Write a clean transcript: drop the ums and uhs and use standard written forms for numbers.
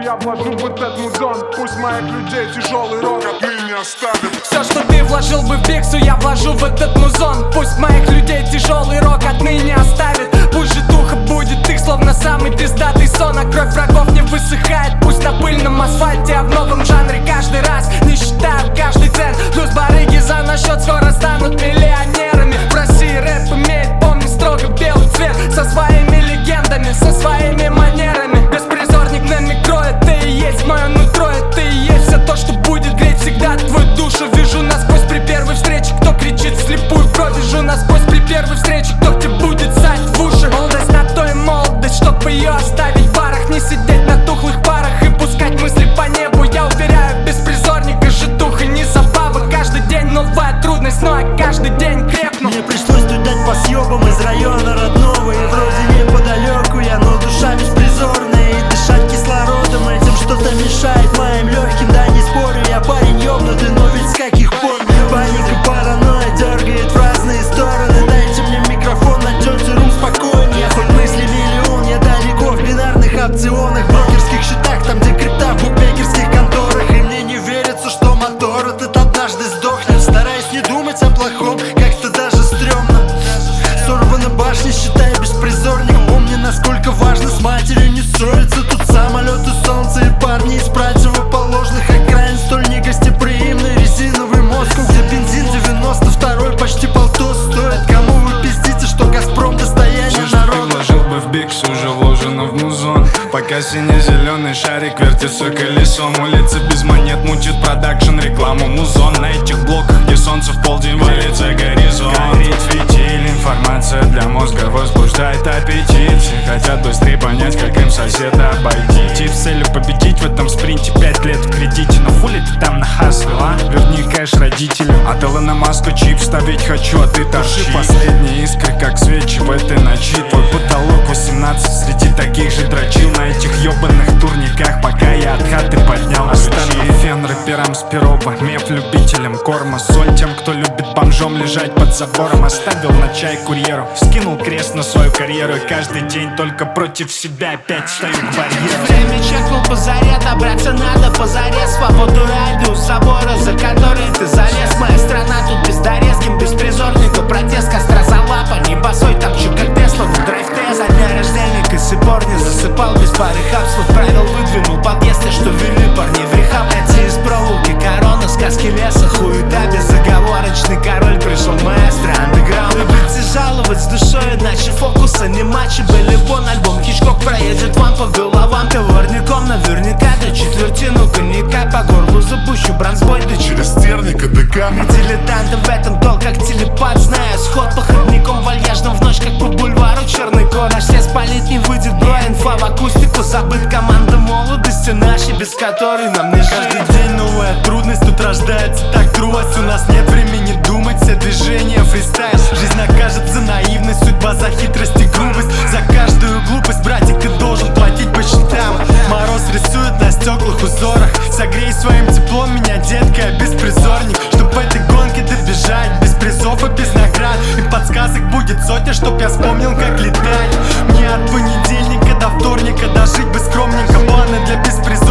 я вложу в этот музон. Пусть моих людей тяжелый рок отныне оставит. Все, что ты вложил бы в Биксу, я вложу в этот музон. Пусть моих людей тяжелый рок отныне оставит. Пусть же духа будет их, словно самый пиздатый сон. А кровь врагов не высыхает, пусть на пыльном асфальте. А в новом жанре каждый раз не считаю каждый цент. Плюс барыги за насчет скоро станут миллионерами. В России рэп имеет, помни, строго белый цвет. Со своими легендами, со своими манерами. Беспризорник нами кроет, ты и есть мое нутро. Это и есть все то, что будет греть всегда твою душу. Вижу насквозь при первой встрече, кто кричит вслепую кровь. Вижу насквозь при первой встрече, кто тебе будет ссать в уши. Молодость на то и молодость, чтоб ее оставить в барах. Не сидеть на тухлых парах и пускать мысли по небу. Я уверяю, беспризорника житуха не забава. Каждый день новая трудность, но я каждый день крепну. Мне пришлось тудать по съебам из района родного. И вроде неподалеку я, но душа беспризорная. И дышать кислородом этим что-то мешает моим легким. Да не спорю, я парень ёбнутый, но ведь с каких пор паника, паранойя дергает в разные стороны. Дайте мне микрофон, найдете рум спокойнее. Хоть мысли миллион, я далеко в бинарных опционах, брокерских счетах, там где крипта в букмекерских конторах. И мне не верится, что мотор этот однажды сдохнет. Стараюсь не думать о плохом, как-то даже стрёмно. Сорвана башня, считай беспризорник. Помни, насколько важно с матерью не ссориться. Тут самолеты, солнце и парни из противоположных окраин, столь негостеприимный резиновый Москву, где бензин 92-й почти полтос стоит. Кому вы пиздите, что Газпром достояние народа? Ты вложил бы в Бикс, уже вложено в музон. Пока сине-зеленый шарик вертится колесом. Улица без монет мучит продакшн, рекламу музон. На этих блоках, где солнце в полдень валит за горизонт. Горит фитиль, информация для мозга возбуждает аппетит. Все хотят быстрее понять, как им соседа обойти. Тип с целью победить в этом спринте 5 лет в кредите. Но хули ты там нахаслил, а? Верни кэш родителям. От Илона Маска чип ставить хочу, а ты торчи. Последние искры, как свечи в этой ночи. Твой потолок 18 среди таких же дрочил. На этих ёбаных турниках, пока я от хаты поднял оставил фен рэперам с Перова, меф любителям корма. Соль тем, кто любит бомжом лежать под забором. Оставил на чай курьеру, скинул крест на свою карьеру. И каждый день только против себя опять стою к барьеру. Время чекнул по заре, добраться надо позарез. Свободу ради у собора, за который ты залез. Моя страна тут бездорезким, беспризорника. Протест костра за лапа, не босой, там чё как Тесла. В драйв-тест, за дня рождения косипор не засыпал без пары хабслов. Правил выдвинул подъезд, что вели парни в рехаб. Найти из проволоки корона, сказки леса, хуета безоговорочный король. Пришел маэстро, андеграунд. Любите жаловать с душой, иначе фокуса не матчи. Были вон альбом Хичкок проедет вам по головам. Товарником наверняка до четвертину коньяка. По горлу запущу бронзбой, да через терника ДК. Не дилетантом в этом толк, как телепат. Зная сход по ходникам вальяжным в ночь, как по бульвару черный кот. Наш лес палит, не выйдет бро, инфа в акустику. Забыт команда молодости нашей, без которой нам не жить. Каждый день новая трудность тут рождается, так труась. У нас нет времени думать, все движения фристайл. Жизнь окажется наивной, судьба за хитрость и грубость. За каждую глупость, братик, ты должен платить по счетам. Мороз рисует на стеклах узорах. Согрей своим теплом меня, детка, я беспризорник. Чтоб в этой гонке добежать, без призов и без наград. И подсказок будет сотня, чтоб я вспомнил, как летать. Мне от понедельника до вторника дожить бы скромненько. Планы для беспризорника.